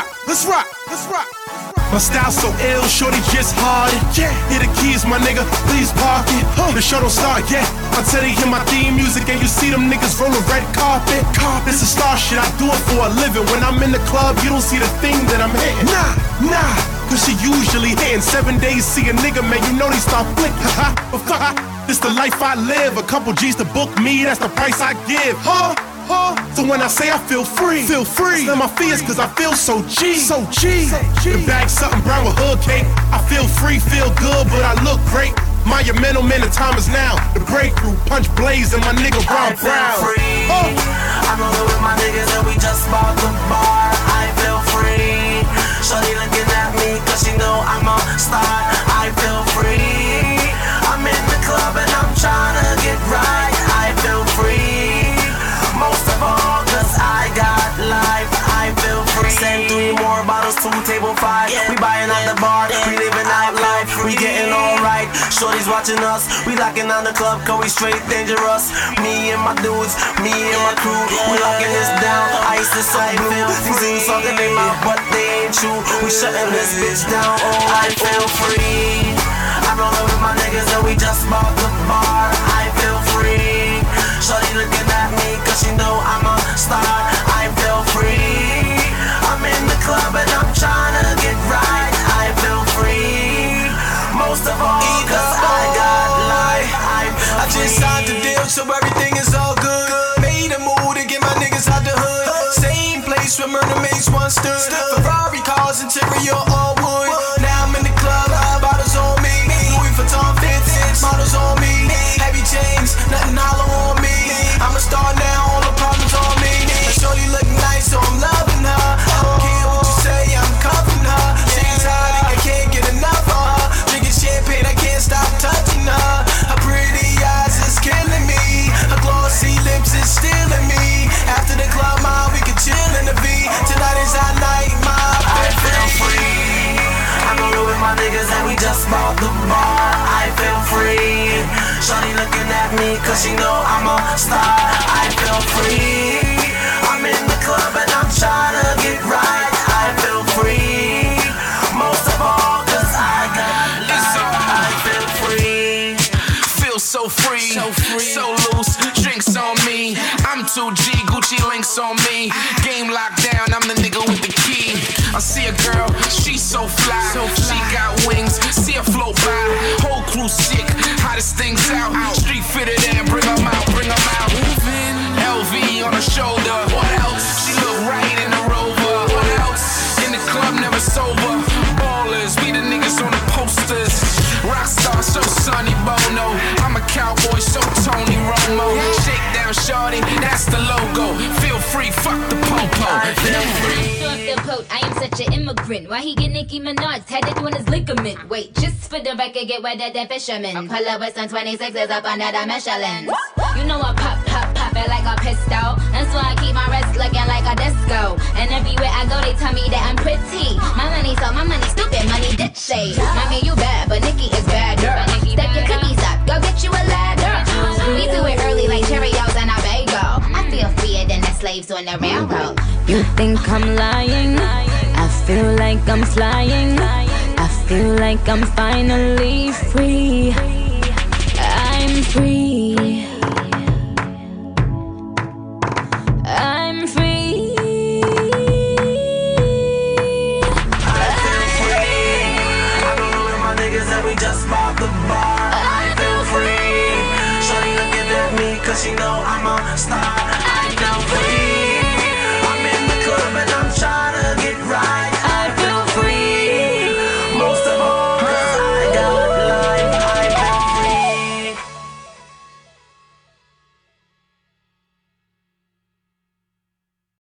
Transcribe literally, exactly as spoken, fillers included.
let's rock, let's rock. My style so ill, shorty just hard it. Yeah, here the keys, my nigga, please park it. Huh. The show don't start yet until they hear my theme music and you see them niggas roll a red carpet. Carpet, it's a star shit, I do it for a living. When I'm in the club, you don't see the thing that I'm hitting. Nah, nah, cause she usually hitting. Seven days, see a nigga, man, you know they start flicking. But fuck, this the life I live. A couple G's to book me, that's the price I give. Huh? Huh? So when I say I feel free, feel free. Slam my fears cause I feel so G, so G. The bag something brown with hood cake. I feel free, feel good, but I look great. Monumental man, the time is now. The breakthrough, punch blaze and my nigga Ron Brown. I feel free. Oh. I'm rolling with my niggas and we just bought the bar. I feel free. Shorty looking at me cause she know I'm a star. I feel free. I'm in the club and I'm trying to get right. I feel free. Most of all, cause I got life, I feel free. Send three more bottles to table five. Yeah. We buying out the bar, yeah. We living out life, we getting alright. Shorty's watching us, we locking down the club, cause we straight dangerous. Me and my dudes, me and my crew, we locking this down. Ice is so blue, these dudes talking in my butt, they ain't true. We shutting this bitch down, oh I feel free. I'm rolling with my niggas and we just bought the bar. I feel free. Shorty looking at me cause she know I'm a star. I feel free. I'm in the club and I'm trying to get right. I feel free. Most of all cause I got life. I, I just signed the deal so everything is all good. Made a move to get my niggas out the hood. Same place where Murder Maze once stood. Ferrari cars, interior all wood. Now I'm in the club, bottles on me. Louis Vuitton fits, models on me. Heavy chains, nothing hollow on me. I'm a star now, all the problems on me. And shorty look nice, so I'm loving her. I don't care what you say, I'm covering her. She's hot, I can't get enough of her. Drinking champagne, I can't stop touching her. Her pretty eyes is killing me. Her glossy lips is stealing me. After the club, ma, we can chill in the V. Tonight is our night, ma. I feel free. I'm rolling with my niggas and we just bought the bar. I feel free. Shorty looking at me cause she know I'm a star. I feel free. I'm in the club and I'm trying to get right. I feel free. Most of all cause I got life. I feel free. Feel so free, so free, so loose. Drinks on me. I'm two G, Gucci links on me. Game locked down, I'm the nigga with the key. I see a girl, she's so fly, so fly. She got wings, see her float by. Whole crew sick, hottest things out. Street fitted in, bring them out, bring them out. L V on her shoulder, what else? She look right in the Rover, what else? In the club, never sober. Ballers, we the niggas on the posters. Rockstar, so Sonny Bono. I'm a cowboy, so Tony Romo. Shake down, shorty, that's the logo. Feel free, fuck the popo. I feel free. I am such an immigrant. Why he get Nicki Minaj tatted on his ligament? Wait, just for the record, get wetter than fisherman. Pull up with some twenty-sixes up under the Michelin. You know I pop, pop, pop it like a pistol. That's why I keep my wrist looking like a disco. And everywhere I go, they tell me that I'm pretty. My money, so my money stupid, money ditch shade. Mommy, you bad, but Nicki is badder. Step your cookies up, go get you a ladder. We do it early like Cheerios and a bagel. I feel freer than the slaves on the railroad. You think I'm lying? I feel like I'm flying. I feel like I'm finally free. I'm free. I'm free. I feel free. I'm rolling with my niggas and we just bought the bar. I feel free. Shorty looking at me cause she know I'm a star.